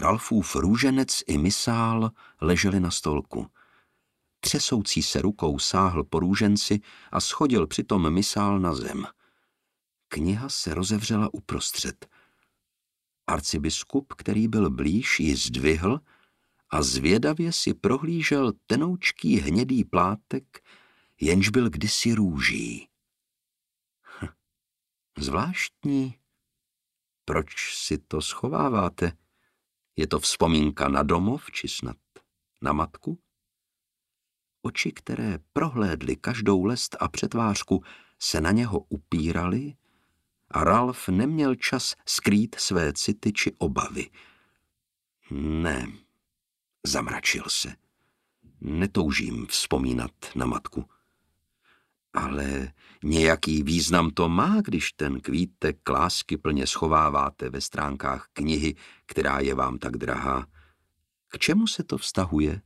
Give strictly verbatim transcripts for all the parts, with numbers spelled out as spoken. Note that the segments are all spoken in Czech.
Ralfův růženec i misál leželi na stolku. Třesoucí se rukou sáhl po růženci a shodil přitom misál na zem. Kniha se rozevřela uprostřed. Arcibiskup, který byl blíž, ji zdvihl a zvědavě si prohlížel tenoučký hnědý plátek, jenž byl kdysi růží. Hm. Zvláštní. Proč si to schováváte? Je to vzpomínka na domov, či snad na matku? Oči, které prohlédly každou lest a přetvářku, se na něho upíraly a Ralf neměl čas skrýt své city či obavy. Ne, zamračil se. Netoužím vzpomínat na matku. Ale nějaký význam to má, když ten kvítek lásky plně schováváte ve stránkách knihy, která je vám tak drahá. K čemu se to vztahuje?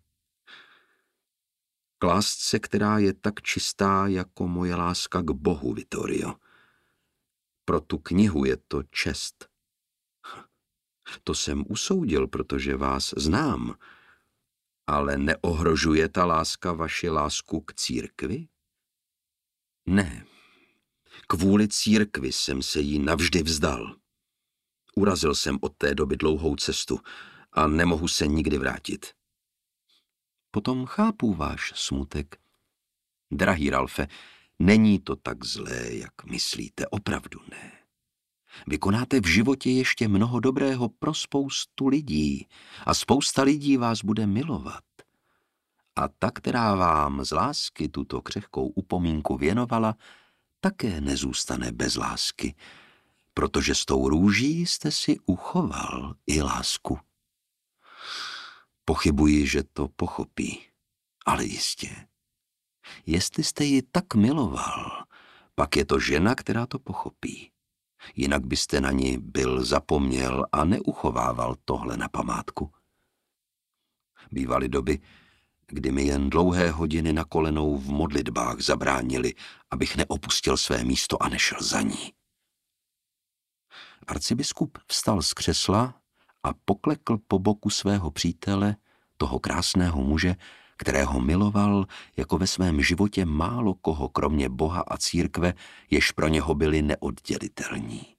K lásce, která je tak čistá jako moje láska k Bohu, Vittorio. Pro tu knihu je to čest. To jsem usoudil, protože vás znám. Ale neohrožuje ta láska vaši lásku k církvi? Ne. Kvůli církvi jsem se jí navždy vzdal. Urazil jsem od té doby dlouhou cestu a nemohu se nikdy vrátit. Potom chápu váš smutek. Drahý Ralfe, není to tak zlé, jak myslíte, opravdu ne. Vy konáte v životě ještě mnoho dobrého pro spoustu lidí a spousta lidí vás bude milovat. A ta, která vám z lásky tuto křehkou upomínku věnovala, také nezůstane bez lásky, protože s tou růží jste si uchoval i lásku. Pochybuji, že to pochopí, ale jistě. Jestli jste ji tak miloval, pak je to žena, která to pochopí. Jinak byste na ní byl zapomněl a neuchovával tohle na památku. Bývaly doby, kdy mi jen dlouhé hodiny na kolenou v modlitbách zabránili, abych neopustil své místo a nešel za ní. Arcibiskup vstal z křesla a poklekl po boku svého přítele, toho krásného muže, kterého miloval jako ve svém životě málo koho kromě Boha a církve, jež pro něho byli neoddělitelní.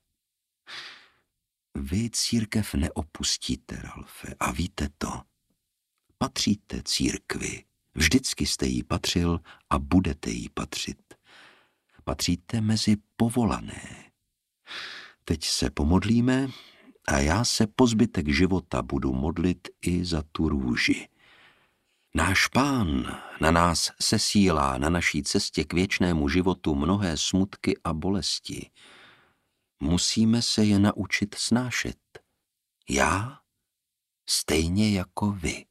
Vy církev neopustíte, Ralfe, a víte to. Patříte církvi, vždycky jste jí patřil a budete jí patřit. Patříte mezi povolané. Teď se pomodlíme a já se po zbytek života budu modlit i za tu růži. Náš Pán na nás sesílá na naší cestě k věčnému životu mnohé smutky a bolesti. Musíme se je naučit snášet. Já stejně jako vy.